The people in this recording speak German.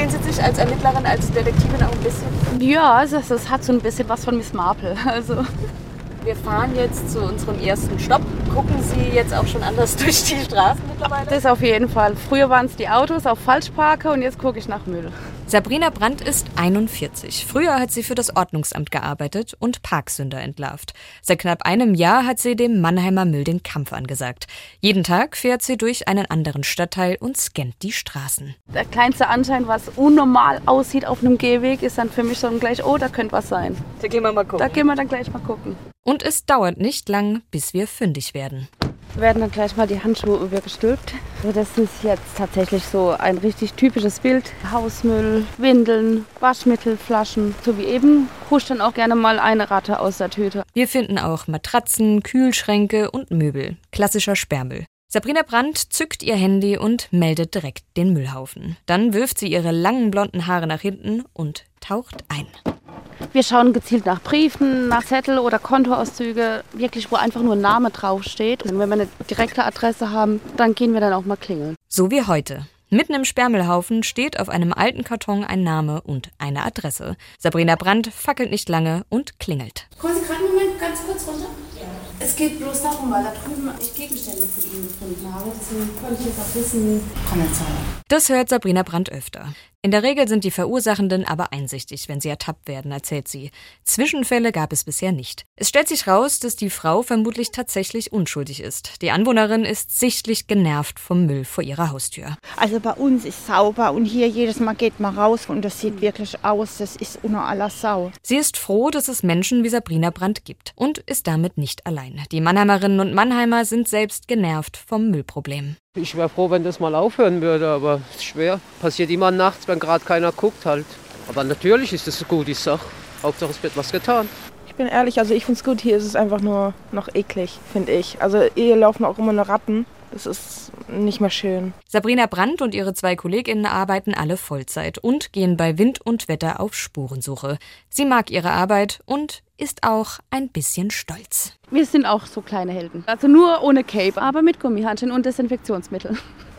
Sehen Sie sich als Ermittlerin, als Detektivin auch ein bisschen? Ja, es hat so ein bisschen was von Miss Marple. Also. Wir fahren jetzt zu unserem ersten Stopp. Gucken Sie jetzt auch schon anders durch die Straßen mittlerweile? Das auf jeden Fall. Früher waren es die Autos auf Falschparker und jetzt gucke ich nach Müll. Sabrina Brandt ist 41. Früher hat sie für das Ordnungsamt gearbeitet und Parksünder entlarvt. Seit knapp einem Jahr hat sie dem Mannheimer Müll den Kampf angesagt. Jeden Tag fährt sie durch einen anderen Stadtteil und scannt die Straßen. Der kleinste Anschein, was unnormal aussieht auf einem Gehweg, ist dann für mich schon gleich, oh, da könnte was sein. Da gehen wir mal gucken. Da gehen wir dann gleich mal gucken. Und es dauert nicht lang, bis wir fündig werden. Wir werden dann gleich mal die Handschuhe übergestülpt. Also das ist jetzt tatsächlich so ein richtig typisches Bild. Hausmüll, Windeln, Waschmittel, Flaschen. So wie eben huscht dann auch gerne mal eine Ratte aus der Tüte. Wir finden auch Matratzen, Kühlschränke und Möbel. Klassischer Sperrmüll. Sabrina Brandt zückt ihr Handy und meldet direkt den Müllhaufen. Dann wirft sie ihre langen blonden Haare nach hinten und taucht ein. Wir schauen gezielt nach Briefen, nach Zettel oder Kontoauszüge, wirklich wo einfach nur ein Name draufsteht. Und wenn wir eine direkte Adresse haben, dann gehen wir dann auch mal klingeln. So wie heute. Mitten im Sperrmüllhaufen steht auf einem alten Karton ein Name und eine Adresse. Sabrina Brandt fackelt nicht lange und klingelt. Kommen Sie gerade einen Moment ganz kurz runter? Ja. Es geht bloß darum, weil da drüben ich Gegenstände von Ihnen gefunden habe. Deswegen konnte ich jetzt auch wissen, Kommenzahlen. Das hört Sabrina Brandt öfter. In der Regel sind die Verursachenden aber einsichtig, wenn sie ertappt werden, erzählt sie. Zwischenfälle gab es bisher nicht. Es stellt sich raus, dass die Frau vermutlich tatsächlich unschuldig ist. Die Anwohnerin ist sichtlich genervt vom Müll vor ihrer Haustür. Also bei uns ist sauber und hier jedes Mal geht man raus und das sieht wirklich aus, das ist unter aller Sau. Sie ist froh, dass es Menschen wie Sabrina Brandt gibt und ist damit nicht allein. Die Mannheimerinnen und Mannheimer sind selbst genervt vom Müllproblem. Ich wäre froh, wenn das mal aufhören würde, aber es ist schwer. Passiert immer nachts, wenn gerade keiner guckt halt. Aber natürlich ist es eine gute Sache. Hauptsache es wird was getan. Ich bin ehrlich, also ich finde es gut. Hier ist es einfach nur noch eklig, finde ich. Also hier laufen auch immer nur Ratten. Das ist nicht mehr schön. Sabrina Brandt und ihre 2 KollegInnen arbeiten alle Vollzeit und gehen bei Wind und Wetter auf Spurensuche. Sie mag ihre Arbeit und ist auch ein bisschen stolz. Wir sind auch so kleine Helden. Also nur ohne Cape, aber mit Gummihandschuhen und Desinfektionsmittel.